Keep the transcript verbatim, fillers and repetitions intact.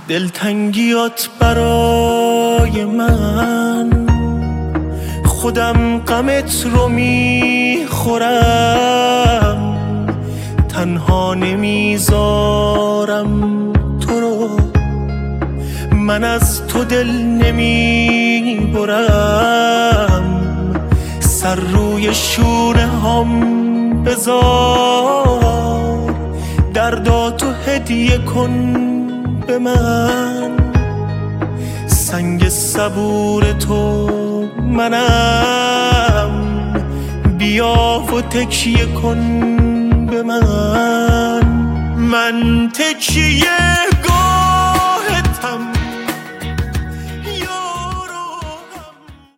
دلتنگیات برای من، خودم غمت رو میخورم، تنها نمیذارم تو رو، من از تو دل نمیبرم، سر روی شونه هم بذار، درداتو هدیه کن به من، سنگ صبور تو منم، بیا و تکیه کن به من، من تکیه